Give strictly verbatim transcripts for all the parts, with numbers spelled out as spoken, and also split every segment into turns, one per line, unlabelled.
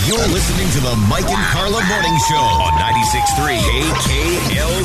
You're listening to the Mike and Carla Morning Show on ninety-six point three A K L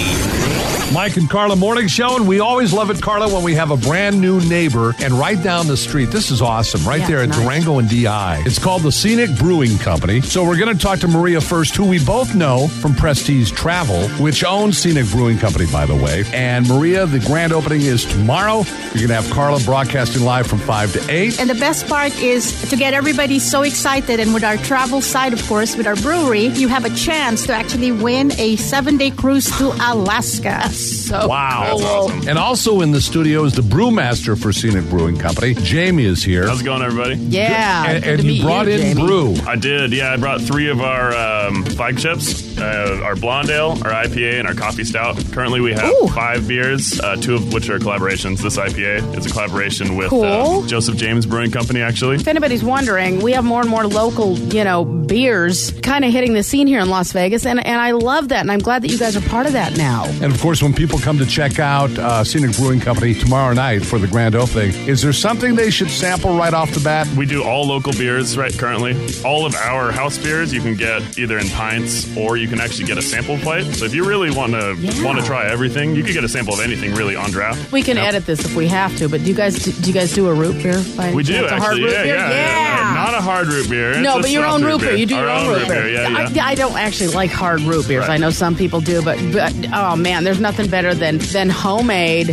Z.
Mike and Carla Morning Show, and we always love it, Carla, when we have a brand new neighbor and right down the street. This is awesome, right
Yeah,
there at
nice.
Durango and D I. It's called the Scenic Brewing Company. So we're going to talk to Maria first, who we both know from Prestige Travel, which owns Scenic Brewing Company, by the way. And Maria, the grand opening is tomorrow. You're going to have Carla broadcasting live from five to eight.
And the best part is to get everybody so excited, and with our travel side, of course, with our brewery, you have a chance to actually win a seven-day cruise to Alaska.
So
Wow.
cool.
That's awesome.
And also in the studio is the brewmaster for Scenic Brewing Company. Jamie is here.
How's it going, everybody?
Yeah.
and
good
and
to
you
meet
brought in
Jamie.
brew.
I did, yeah. I brought three of our um, flagships, uh, our Blonde Ale, our I P A, and our Coffee Stout. Currently, we have
Ooh.
five beers, uh, two of which are collaborations. This I P A is a collaboration with
Cool.
uh, Joseph James Brewing Company, actually.
If anybody's wondering, we have more and more local, you know, beers kind of hitting the scene here in Las Vegas, and, and I love that, and I'm glad that you guys are part of that now.
And of course, when people come to check out uh, Scenic Brewing Company tomorrow night for the grand opening, is there something they should sample right off the bat?
We do all local beers right currently. All of our house beers you can get either in pints or you can actually get a sample plate. So if you really want to
Yeah.
want to try everything, you could get a sample of anything really on draft.
We can edit this if we have to, but do you guys do, do you guys do a root beer? By
We do
chance? A hard
actually,
root
yeah,
beer?
yeah,
Yeah.
No, not a hard root beer. It's
No,
a
but your
soft
own root beer. You do
Our
your own root beer.
Yeah, yeah.
I, I don't actually like hard root beers.
Right.
I know some people do, but, but oh man, there's nothing better than than homemade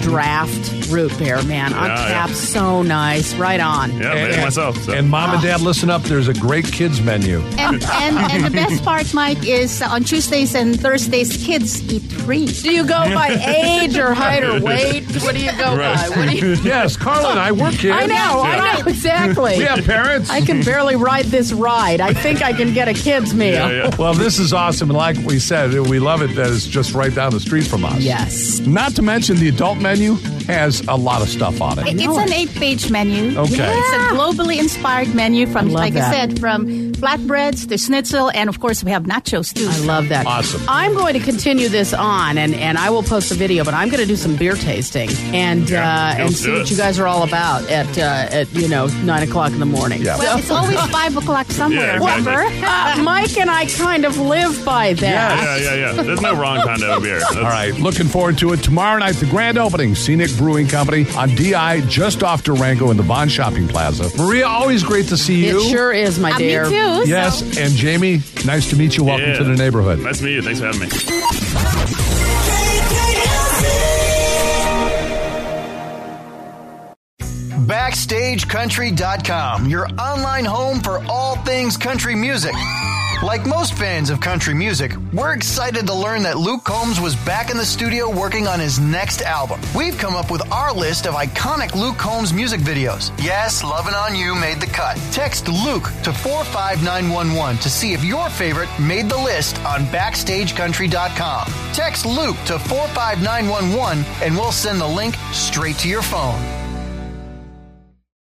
draft root beer, man. On
Yeah,
tap,
yeah.
so nice. Right on.
Yeah, made it myself. So.
And mom and dad, listen up. There's a great kids menu.
And, and, and the best part, Mike, is uh, on Tuesdays and Thursdays, kids eat free.
Do you go by age or height or weight? What do you go
Right.
by? What do you?
Yes, Carla and I, we're kids.
I know, I know exactly.
We have parents.
I can barely ride this ride. I think I can get a kid's meal.
Yeah, yeah.
Well, this is awesome. And like we said, we love it that it's just right down the street from us.
Yes.
Not to mention the adult menu has a lot of stuff on it.
It- It's an eight-page menu.
Okay.
It's a globally inspired menu from,
I love
like
that.
I said, from flatbreads to schnitzel, and of course we have nachos too.
I love that.
Awesome.
I'm going to continue this on, and, and I will post a video, but I'm going to do some beer tasting and
Yeah,
uh, and
let's
see
do
what
it.
you guys are all about at uh, at you know nine o'clock in the morning.
Yeah.
Well, it's always five o'clock somewhere.
Yeah, exactly.
Remember?
Uh, Mike and I kind of live by that.
Yeah, yeah, yeah. There's no wrong kind of beer. That's,
All right, looking forward to it. Tomorrow night, the grand opening, Scenic Brewing Company on D I, just off Durango in the Vaughn Shopping Plaza. Maria, always great to see you.
It sure is, my
Uh,
dear.
me too.
Yes,
So.
and Jamie, nice to meet you. Welcome
Yeah.
to the neighborhood.
Nice to meet you. Thanks for having me.
Backstage Country dot com, your online home for all things country music. Like most fans of country music, we're excited to learn that Luke Combs was back in the studio working on his next album. We've come up with our list of iconic Luke Combs music videos. Yes, Lovin' On You made the cut. Text Luke to four five nine one one to see if your favorite made the list on Backstage Country dot com. Text Luke to four five nine one one and we'll send the link straight to your phone.